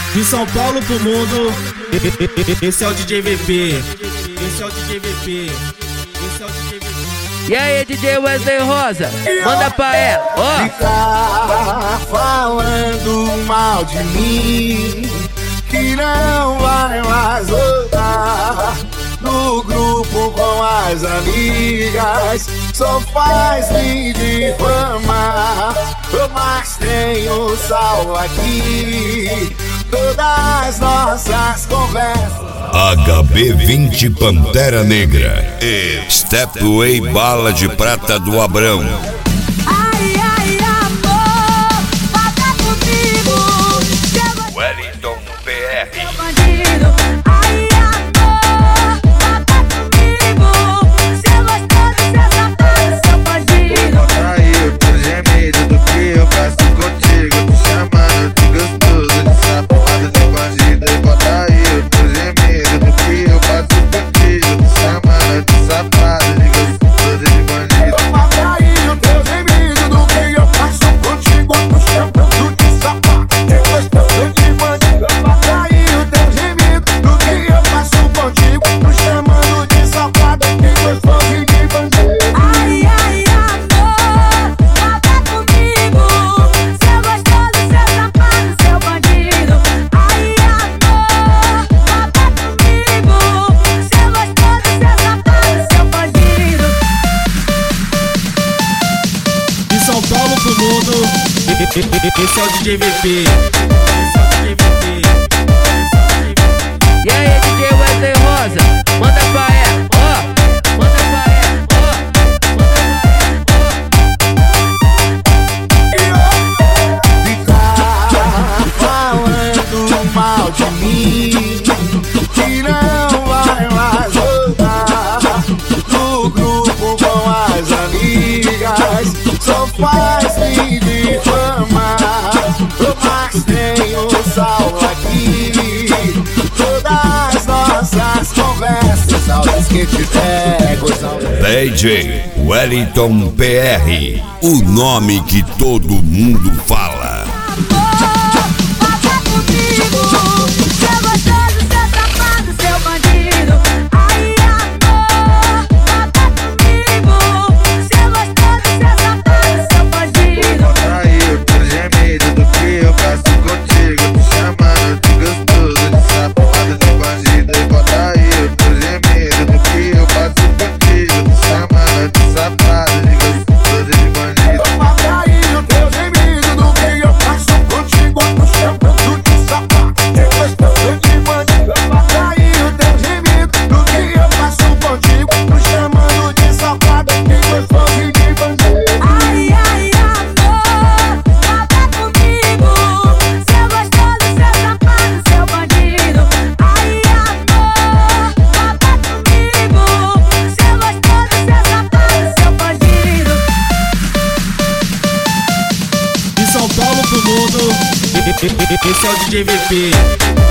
De São Paulo pro mundo, esse é o DJ VP. Esse é o DJ VP. Esse é o DJ VP. E aí, DJ Wesley Rosa, manda pra ela, ó. Ficar falando mal de mim, que não vai mais voltar no grupo com as amigas, só faz me difamar. Mas tenho salvo aqui todas nossas conversas. HB20 Pantera Negra e Stepway Bala de Prata do Abrão. Ai, ai, amor, paga comigo. Wellington PR. Bandido. Ai, amor, paga comigo. Cê gostou de ser safado, seu bandido. Conta aí, tô gemido do que eu faço contigo. Tô chamando de gostoso, de safado, de bandido. Conta aí, eu tô gemido do que eu faço contigo. Tô chamando de safado, de gostoso, de bandido. Conta aí o teu gemido do que eu faço contigo. Tô chamando de safado, de gostoso, de bandido. Conta aí o teu gemido do que eu faço contigo. Tô chamando de safado, de gostoso, de bandido. Ai, ai, amor, paga comigo. Cê gostou de ser safado, seu bandido. Ai, amor, paga comigo. Cê gostou de ser safado, seu bandido. De São Paulo pro mundo, esse é o DJ VP. Esse é o DJ VP. E aí, DJ Wesley Rosa, manda pra ela, ó. Manda pra ela, ó. Ficar falando mal de mim, que não vai mais voltar no grupo com as amigas, só faz me difamar. Mas tenho salvo aqui todas nossas conversas, saudades que te pego, DJ Wellington PR, o nome que todo mundo fala. Paga comigo. Cê gostou de ser safado, seu bandido. Ai, amor, paga comigo. Cê gostou de ser safado, seu bandido. Conta aí, eu tô gemido do que eu faço contigo. Tô chamando de gostoso, de safado, de bandido. Conta aí, eu tô gemido do que eu faço contigo. Tô chamando de safado, de gostoso, de bandido. Conta aí o teu gemido do que eu faço contigo. Tô chamando de safado, de gostoso, de bandido. Conta aí o teu gemido do que eu faço contigo. Tô chamando de safado, de gostoso, de bandido. Ai, ai, amor, paga comigo. Cê gostou de ser safado, seu bandido. Ai, amor, paga comigo. Cê gostou de ser safado, seu bandido. De São Paulo pro mundo, esse é o DJ VP.